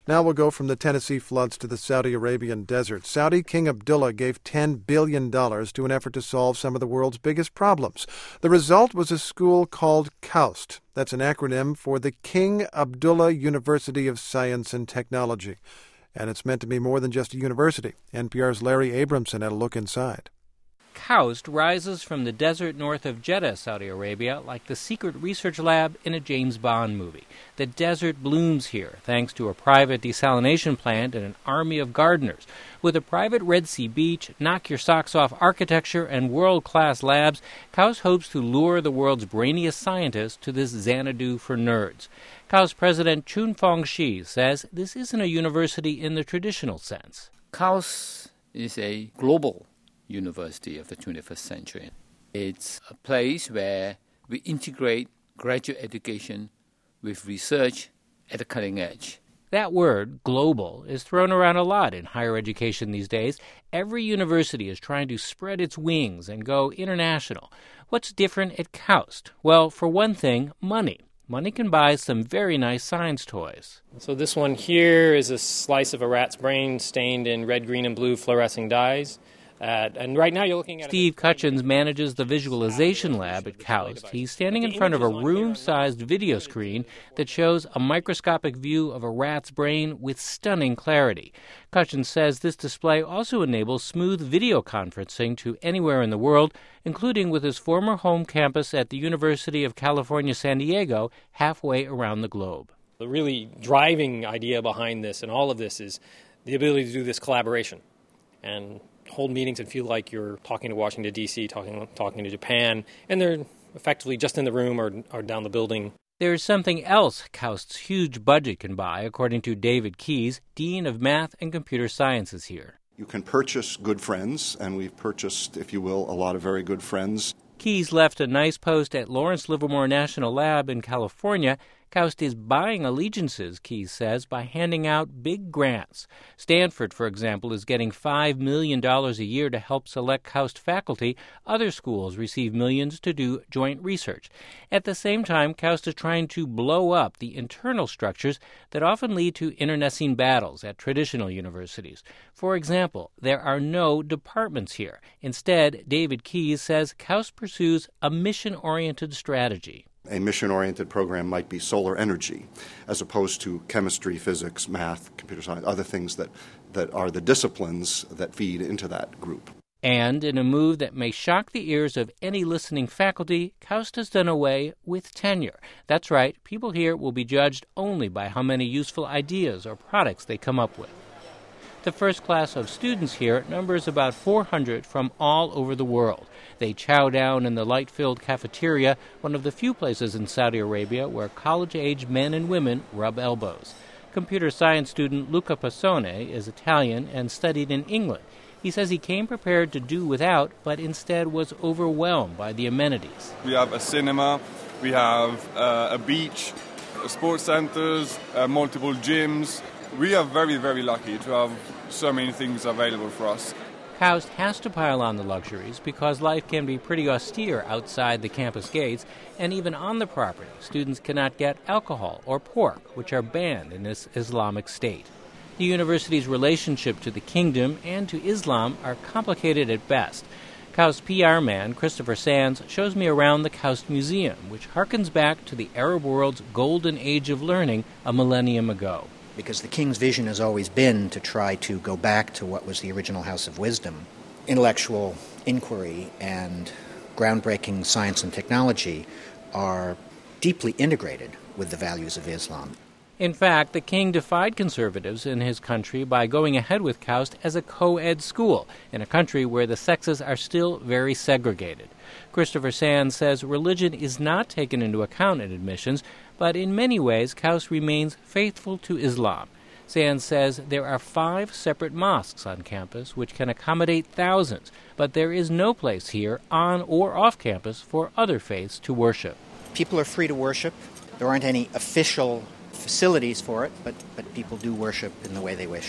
Now we'll go from the Tennessee floods to the Saudi Arabian desert. Saudi King Abdullah gave $10 billion to an effort to solve some of the world's biggest problems. The result was a school called KAUST. That's an acronym for the King Abdullah University of Science and Technology. And it's meant to be more than just a university. NPR's Larry Abramson had a look inside. KAUST rises from the desert north of Jeddah, Saudi Arabia, like the secret research lab in a James Bond movie. The desert blooms here, thanks to a private desalination plant and an army of gardeners. With a private Red Sea beach, knock-your-socks-off architecture, and world-class labs, KAUST hopes to lure the world's brainiest scientists to this Xanadu for nerds. KAUST President Chun-Fong Shi says this isn't a university in the traditional sense. KAUST is a global university of the 21st century. It's a place where we integrate graduate education with research at the cutting edge. That word, global, is thrown around a lot in higher education these days. Every university is trying to spread its wings and go international. What's different at KAUST? Well, for one thing, money. Money can buy some very nice science toys. So this one here is a slice of a rat's brain stained in red, green, and blue fluorescing dyes. And right now you're looking at Steve Cutchins manages the visualization lab at KAUST. He's standing in front of a room-sized video screen that shows a microscopic view of a rat's brain with stunning clarity. Cutchins says this display also enables smooth video conferencing to anywhere in the world, including with his former home campus at the University of California, San Diego, halfway around the globe. The really driving idea behind this and all of this is the ability to do this collaboration and hold meetings and feel like you're talking to Washington, D.C., talking to Japan, and they're effectively just in the room or down the building. There's something else KAUST's huge budget can buy, according to David Keyes, Dean of Math and Computer Sciences here. You can purchase good friends, and we've purchased, if you will, a lot of very good friends. Keyes left a nice post at Lawrence Livermore National Lab in California. KAUST is buying allegiances, Keyes says, by handing out big grants. Stanford, for example, is getting $5 million a year to help select KAUST faculty. Other schools receive millions to do joint research. At the same time, KAUST is trying to blow up the internal structures that often lead to internecine battles at traditional universities. For example, there are no departments here. Instead, David Keyes says KAUST pursues a mission-oriented strategy. A mission-oriented program might be solar energy, as opposed to chemistry, physics, math, computer science, other things that are the disciplines that feed into that group. And in a move that may shock the ears of any listening faculty, KAUST has done away with tenure. That's right, people here will be judged only by how many useful ideas or products they come up with. The first class of students here numbers about 400 from all over the world. They chow down in the light-filled cafeteria, one of the few places in Saudi Arabia where college-age men and women rub elbows. Computer science student Luca Passone is Italian and studied in England. He says he came prepared to do without, but instead was overwhelmed by the amenities. We have a cinema, we have a beach, sports centers, multiple gyms. We are very, very lucky to have so many things available for us. KAUST has to pile on the luxuries because life can be pretty austere outside the campus gates, and even on the property, students cannot get alcohol or pork, which are banned in this Islamic state. The university's relationship to the kingdom and to Islam are complicated at best. KAUST PR man Christopher Sands shows me around the KAUST Museum, which harkens back to the Arab world's golden age of learning a millennium ago. Because the king's vision has always been to try to go back to what was the original House of Wisdom. Intellectual inquiry and groundbreaking science and technology are deeply integrated with the values of Islam. In fact, the king defied conservatives in his country by going ahead with KAUST as a co-ed school in a country where the sexes are still very segregated. Christopher Sands says religion is not taken into account in admissions, but in many ways KAUST remains faithful to Islam. Sands says there are 5 separate mosques on campus which can accommodate thousands, but there is no place here on or off campus for other faiths to worship. People are free to worship. There aren't any official facilities for it, but people do worship in the way they wish.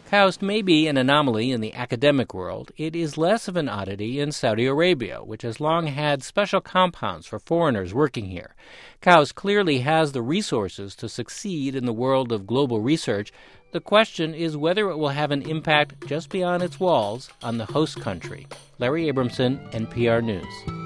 KAUST may be an anomaly in the academic world. It is less of an oddity in Saudi Arabia, which has long had special compounds for foreigners working here. KAUST clearly has the resources to succeed in the world of global research. The question is whether it will have an impact just beyond its walls on the host country. Larry Abramson, NPR News.